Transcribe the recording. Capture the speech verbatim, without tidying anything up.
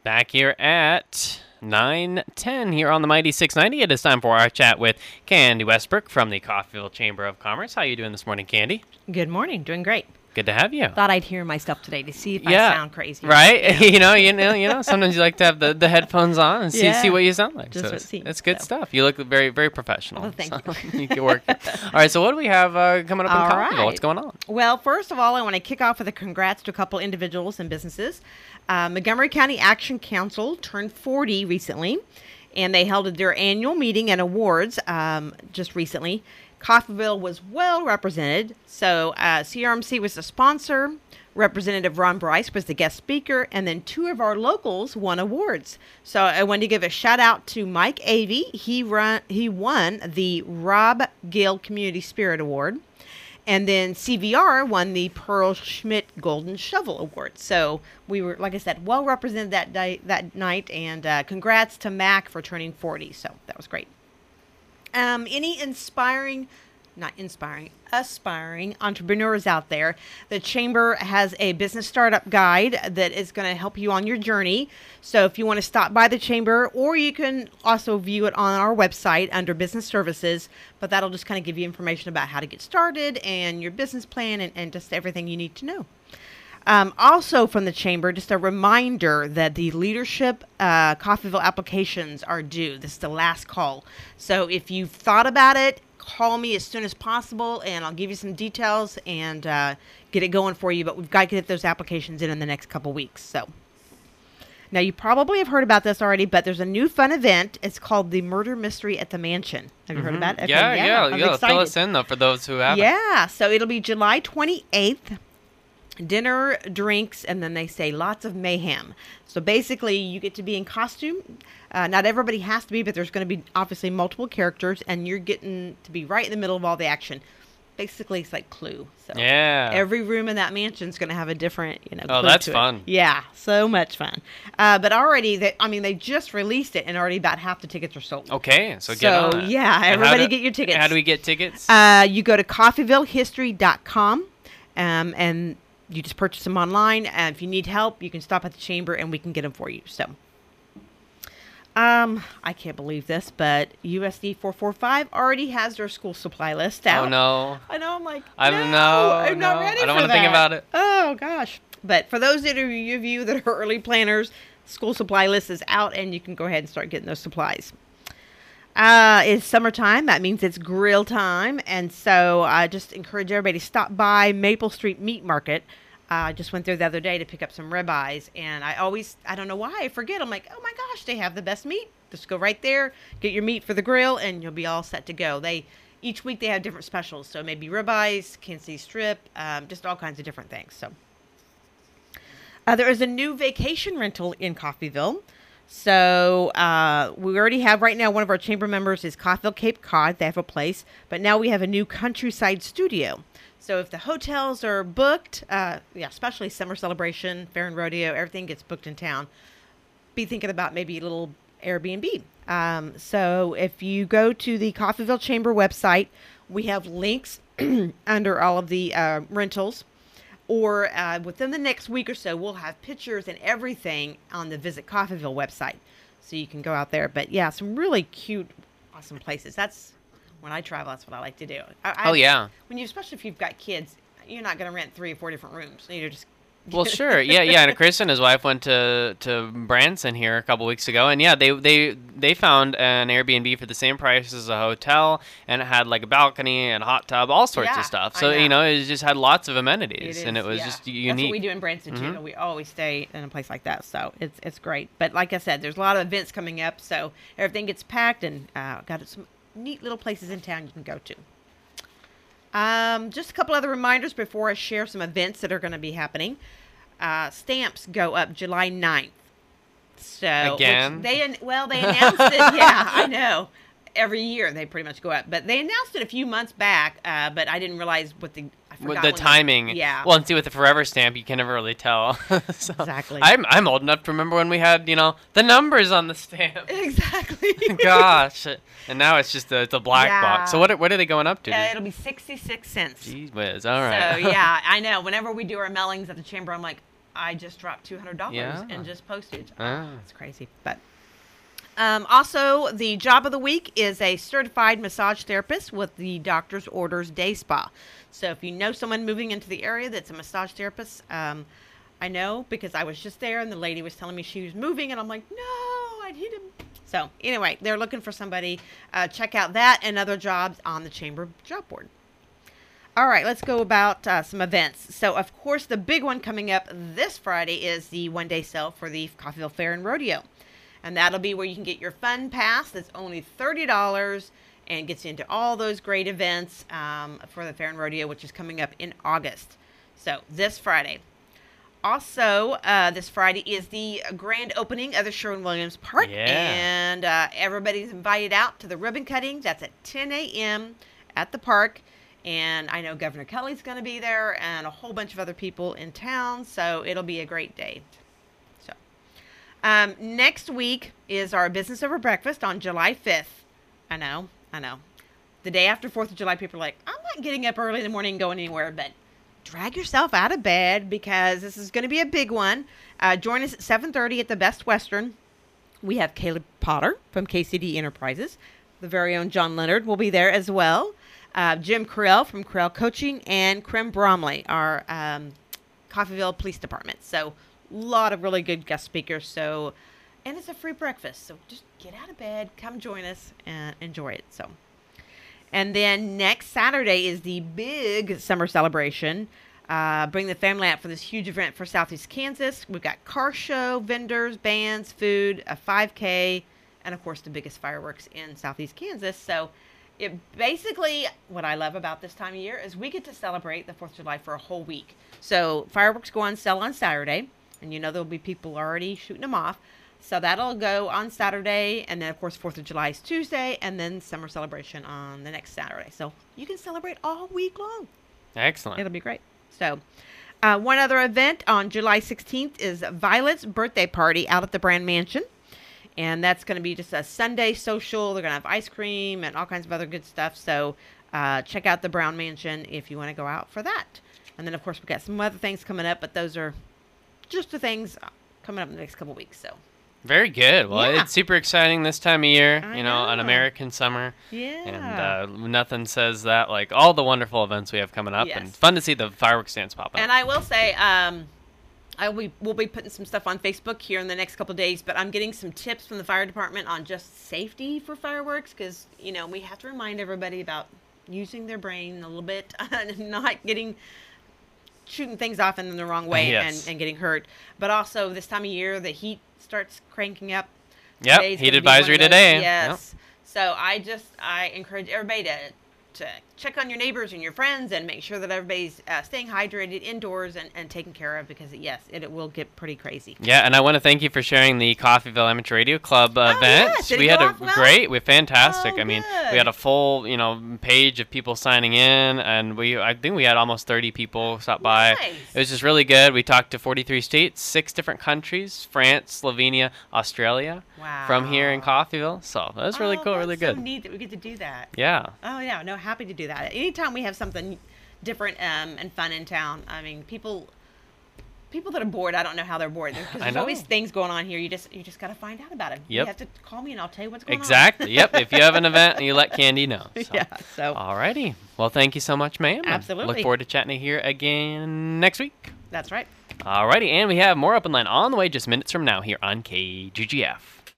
Back here at nine ten here on the Mighty six ninety. It is time for our chat with Candy Westbrook from the Coffeyville Chamber of Commerce. How are you doing this morning, Candy? Good morning. Doing great. Good to have you. Thought I'd hear myself today to see if yeah. I sound crazy. Right? Yeah. you know, you know, you know. Sometimes you like to have the, the headphones on and see yeah. see what you sound like. Just so it seems, it's good so. stuff. You look very very professional. Well, thank so you. you can work. All right. So what do we have uh, coming up all in Coffeyville? Right. What's going on? Well, first of all, I want to kick off with a congrats to a couple individuals and businesses. Uh, Montgomery County Action Council turned forty recently, and they held their annual meeting and awards um, just recently. Coffeyville was well represented. So uh, C R M C was the sponsor. Representative Ron Bryce was the guest speaker, and then two of our locals won awards. So I wanted to give a shout out to Mike Avey. He run he won the Rob Gill Community Spirit Award, and then C V R won the Pearl Schmidt Golden Shovel Award. So we were, like I said, well represented that day, that night, and uh, congrats to Mac for turning forty. So that was great. Um, any inspiring, not inspiring, aspiring entrepreneurs out there, the Chamber has a business startup guide that is going to help you on your journey. So if you want to stop by the Chamber, or you can also view it on our website under business services, but that'll just kind of give you information about how to get started and your business plan and, and just everything you need to know. Um, also from the Chamber, just a reminder that the leadership uh, Coffeyville applications are due. This is the last call. So if you've thought about it, call me as soon as possible, and I'll give you some details and uh, get it going for you. But we've got to get those applications in in the next couple weeks. So now you probably have heard about this already, but there's a new fun event. It's called the Murder Mystery at the Mansion. Have you mm-hmm. heard about it? Okay, yeah, yeah, yeah. yeah. yeah. Fill us in, though, for those who haven't. Yeah, so it'll be July twenty-eighth. Dinner, drinks, and then they say lots of mayhem. So basically, you get to be in costume. Uh, not everybody has to be, but there's going to be obviously multiple characters, and you're getting to be right in the middle of all the action. Basically, it's like Clue. So yeah. Every room in that mansion is going to have a different, you know. Oh, clue that's to fun. It. Yeah, so much fun. Uh, but already, they, I mean, they just released it, and already about half the tickets are sold. Okay, so get so, on it. yeah, everybody do, get your tickets. How do we get tickets? Uh, you go to coffeyville history dot com, um, and you just purchase them online, and if you need help, you can stop at the Chamber, and we can get them for you. So, um, I can't believe this, but U S D four forty-five already has their school supply list out. Oh, no. I know, I'm like, I no, don't know. I'm no. not ready I don't for want to think about it. Oh, gosh. But for those of you that are early planners, school supply list is out, and you can go ahead and start getting those supplies. Uh, it's summertime. That means it's grill time. And so I just encourage everybody to stop by Maple Street Meat Market. I uh, just went there the other day to pick up some ribeyes. And I always, I don't know why, I forget. I'm like, oh my gosh, they have the best meat. Just go right there, get your meat for the grill, and you'll be all set to go. They Each week they have different specials. So maybe ribeyes, Kansas City strip, um, just all kinds of different things. So uh, there is a new vacation rental in Coffeyville. So uh, we already have right now, one of our chamber members is Coffeyville Cape Cod. They have a place, but now we have a new Countryside Studio. So if the hotels are booked, uh, yeah, especially summer celebration, fair and rodeo, everything gets booked in town. Be thinking about maybe a little Airbnb. Um, so if you go to the Coffeyville Chamber website, we have links under all of the uh, rentals. Or uh, within the next week or so, we'll have pictures and everything on the Visit Coffeyville website. So you can go out there. But yeah, some really cute, awesome places. That's, when I travel, that's what I like to do. I, oh, yeah. When you, especially if you've got kids, you're not going to rent three or four different rooms. You're just... Well, sure. Yeah, yeah. And Chris and his wife went to, to Branson here a couple weeks ago. And, yeah, they, they they found an Airbnb for the same price as a hotel. And it had, like, a balcony and a hot tub, all sorts yeah, of stuff. So, know. you know, it just had lots of amenities. It is, and it was yeah. just unique. That's what we do in Branson, too. Mm-hmm. We always stay in a place like that. So it's it's great. But like I said, there's a lot of events coming up. So everything gets packed. And uh, got some neat little places in town you can go to. Um, just a couple other reminders before I share some events that are going to be happening. Uh, stamps go up July ninth. So Again? They well, they announced it. Yeah, I know. Every year they pretty much go up, but they announced it a few months back. Uh, but I didn't realize what the I With forgot the when timing. They, yeah. Well, and see, with the Forever stamp, you can never really tell. so Exactly. I'm I'm old enough to remember when we had, you know, the numbers on the stamp. Exactly. Gosh. And now it's just a, it's a black Yeah. box. So what are- what are they going up to? Uh, it'll be sixty-six cents. Jeez whiz. All right. So yeah, I know. Whenever we do our mailings at the chamber, I'm like, I just dropped two hundred dollars Yeah. in just postage. Ah. It's crazy. But um, also, the job of the week is a certified massage therapist with the Doctor's Orders Day Spa. So if you know someone moving into the area that's a massage therapist, um, I know because I was just there and the lady was telling me she was moving, and I'm like, no, I'd hit him. So anyway, they're looking for somebody. Uh, check out that and other jobs on the Chamber job board. All right, let's go about uh, some events. So, of course, the big one coming up this Friday is the one-day sale for the Coffeyville Fair and Rodeo. And that'll be where you can get your fun pass that's only thirty dollars and gets you into all those great events um, for the Fair and Rodeo, which is coming up in August. So, this Friday. Also, uh, this Friday is the grand opening of the Sherwin-Williams Park. Yeah. And uh, everybody's invited out to the ribbon cutting. That's at ten a.m. at the park. And I know Governor Kelly's going to be there and a whole bunch of other people in town. So it'll be a great day. So um, next week is our Business Over Breakfast on July fifth. I know, I know. The day after fourth of July, people are like, I'm not getting up early in the morning and going anywhere. But drag yourself out of bed because this is going to be a big one. Uh, join us at seven thirty at the Best Western. We have Caleb Potter from K C D Enterprises. The very own John Leonard will be there as well. Uh, Jim Carell from Carell Coaching, and Krim Bromley, our um, Coffeyville Police Department. So, a lot of really good guest speakers. So, and it's a free breakfast. So, just get out of bed, come join us, and enjoy it. So, and then next Saturday is the big summer celebration. Uh, bring the family out for this huge event for Southeast Kansas. We've got car show, vendors, bands, food, a five K, and of course the biggest fireworks in Southeast Kansas. So, it basically, what I love about this time of year is we get to celebrate the fourth of July for a whole week. So fireworks go on sale on Saturday, and you know there'll be people already shooting them off. So that'll go on Saturday, and then of course fourth of July is Tuesday, and then summer celebration on the next Saturday. So you can celebrate all week long. Excellent. It'll be great. So uh, one other event on July sixteenth is Violet's birthday party out at the Brand Mansion. And that's going to be just a Sunday social. They're going to have ice cream and all kinds of other good stuff. So uh, check out the Brown Mansion if you want to go out for that. And then, of course, we've got some other things coming up. But those are just the things coming up in the next couple of weeks. So Very good. Well, Yeah. it's super exciting this time of year, I you know, an know. American summer. yeah. And uh, nothing says that like all the wonderful events we have coming up. And Yes. fun to see the fireworks stands pop up. And I will say, um, I will be, we'll be putting some stuff on Facebook here in the next couple of days, but I'm getting some tips from the fire department on just safety for fireworks because, you know, we have to remind everybody about using their brain a little bit and not getting, shooting things off in the wrong way Yes. and, and getting hurt. But also this time of year, the heat starts cranking up. Yep, Today's heat gonna be one advisory of those- today. Yes. So I just, I encourage everybody to to check on your neighbors and your friends and make sure that everybody's uh, staying hydrated indoors and, and taken care of because, yes, it, it will get pretty crazy. Yeah, and I want to thank you for sharing the Coffeyville Amateur Radio Club uh, Oh, event. yes. Did it we go had a off well? great, we fantastic. Oh, I mean, good. we had a full, you know, page of people signing in, and we, I think we had almost thirty people stop by. Nice. It was just really good. We talked to forty-three states, six different countries: France, Slovenia, Australia, Wow. from here in Coffeyville. So that was really Oh, cool, that's really so good. neat that we get to do that. Yeah. Oh, yeah. No, happy to do that. Anytime we have something different um, and fun in town, I mean, people people that are bored, I don't know how they're bored. Because I there's know. always things going on here. You just you just got to find out about it. You Yep. have to call me and I'll tell you what's going Exactly. Yep. If you have an event, you let Candy know. on. So. Yeah, so Alrighty. Well, thank you so much, ma'am. and Absolutely. Look forward to chatting here again next week. that's right. Alrighty, and we have more Open Line on the way just minutes from now here on K G G F.